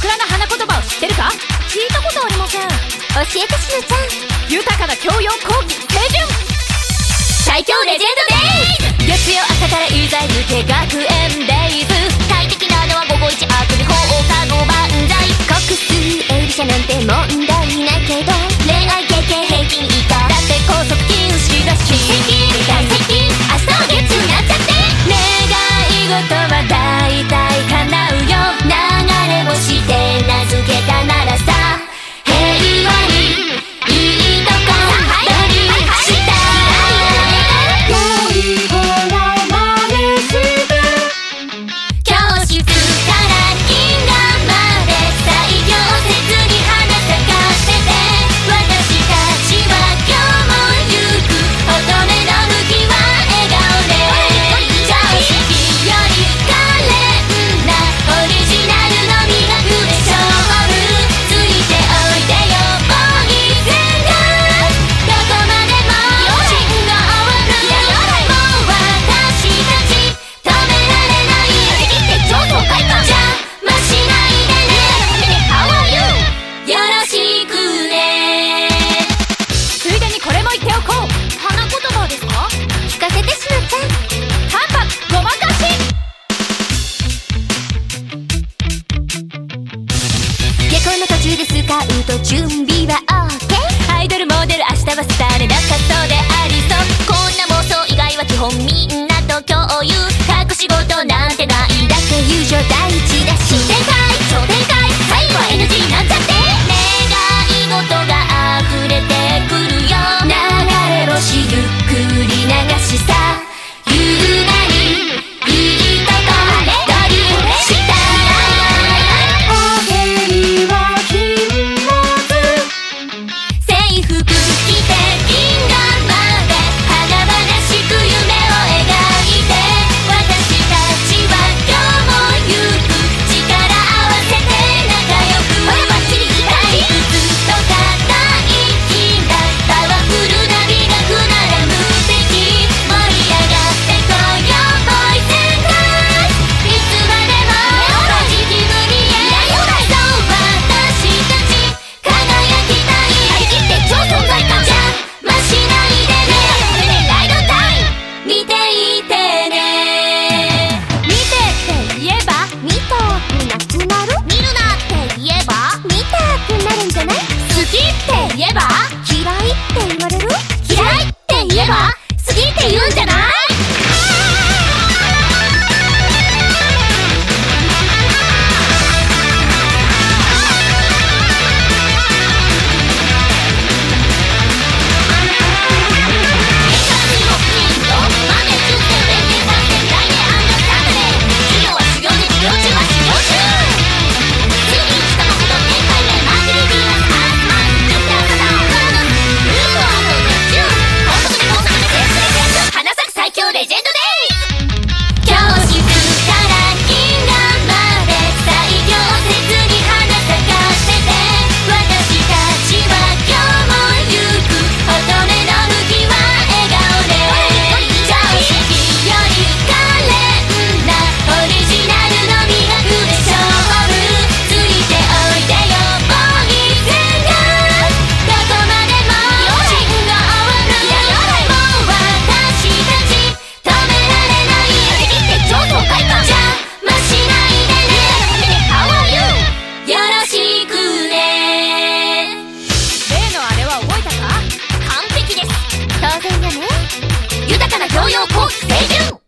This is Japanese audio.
桜の花言葉を知ってるか？聞いたことありません。教えてしのちゃん。豊かな教養後期清純最強レジェンドデイズ。月曜朝からいざ抜け学園デイズ。快適なのは午後一あくび放課後万歳。国数エビシャなんて問題ないけど恋愛経験平均以下だって高速禁止だし大接近明日は月になっちゃって願い事は大体叶うよ流れ星で名付けたならさ平和にいいとこ取りしたい恋を真似して教室から銀河まで最強説に花咲かせて私たちは今日も行く乙女の向きは笑顔で常識より可憐なオリジナルの美学で勝負ついておいでよボーイズがどこまでも信号を振るもう私たち止められない敵って超爽快感邪魔しないでね How are you よろしくねついでにこれも言っておこう花言葉ですか聞かせてしのちゃんタンパごまかし下校の途中でスカウト準備は OK アイドルモデル明日はスターでなさそうでありそうこんな妄想以外は基本みんなと共有隠し事なんてないだって友情第一だし展開超展開最後は NG になっちゃって願い事が溢れてくるよ流れ星ゆっくり流しさ優雅にいいとこ取りしたいおへいは禁物制服着て銀河まで華々しく夢を描いて私たちは今日も行く力合わせて仲良く退屈と硬い気がパワフルな美学なら無敵盛り上がってこようボーイズガールいつまでもポジティブにそう私たち輝きたい張り切って超存在感邪魔しないでねライドタイム見ていてね見てって言えば見たくなくなる見るなって言えば見たくなるんじゃない好きって言えば嫌いって言われる嫌いって言えば好きって言うんじゃないレジェンドデイ教室から銀河まで最強説に花咲かせて私たちは今日も行く乙女の向きは笑顔で常識より可憐なオリジナルの美学で勝負ついておいでよボーイズがどこまでも信号を振るもう私たち止められない敵って超爽快感邪魔しないでね How are you よろしくね例のあれは覚えたか完璧です当然よね豊かな教養後期清純